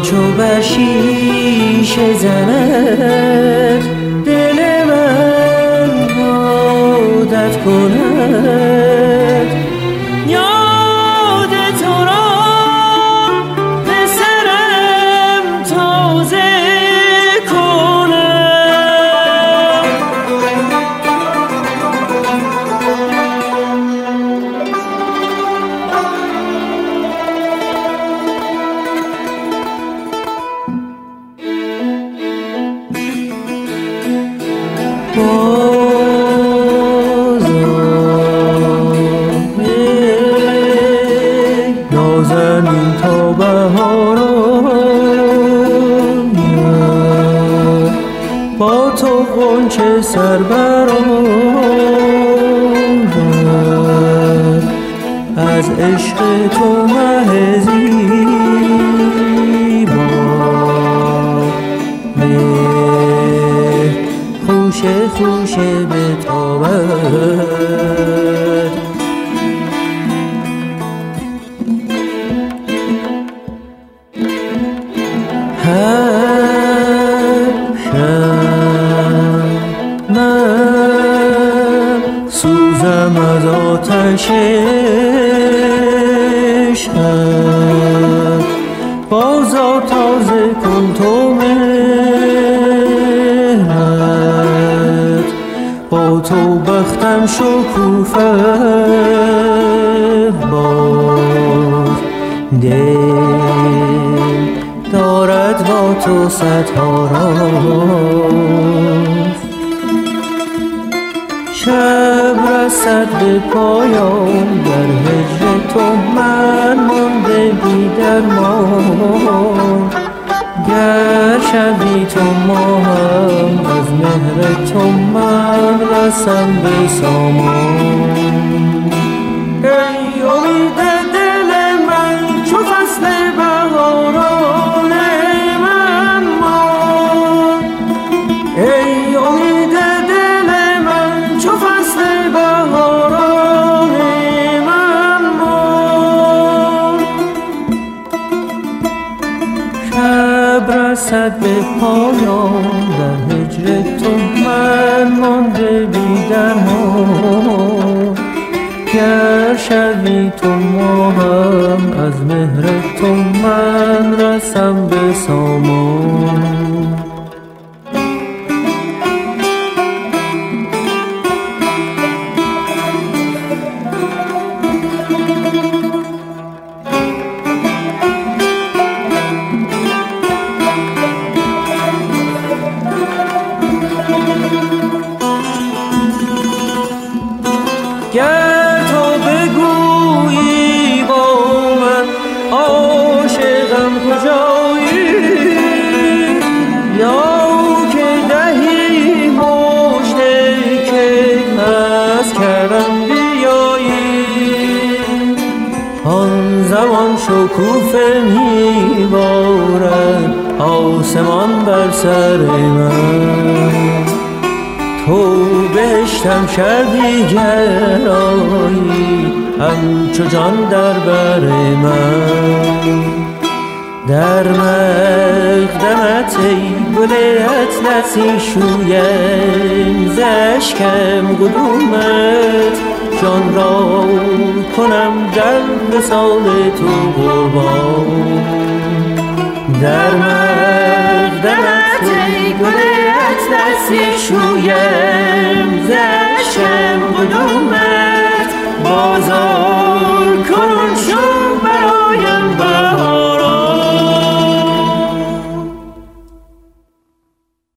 چو بر شیشه زند دل من عادت کند یاد تو را به سرم تازه کنم نازنین تا بهار آید با تو غنچه سر برآورد از عشق تو مه زیبا مهر خوشه خوشه بتابد هر شب من سوزم از آتش عشقت بازا تازه کن تو مهرت با تو بختم شکوفه باز دل دارد با تو صدها راز شب رسد به پایان در هجر تو من مانده بی درمان گر شبی تو ماهم از مهر تو من رسم به سامان ای امید دل من چو فصل بهاران من ماند ای امید دل من چو فصل بهاران من ماند شب رسد به پایان در هجر تو من مانده بی درمان گر شبی تو ماهم از مهر تو من رسم به سامان گر تو بگویی با من عاشقم کجایی یا که دهی مژده که از کرم بیایی آن زمان شکوفه میبارد آسمان بر سر من تو بهشتم شبی گرایی همچو جان در بر من در مقدمت ای گل اطلسی شویم ز اشکم قدومت جان را کنم در وصال تو قربان در مقدمت ای گل اطلسی شویم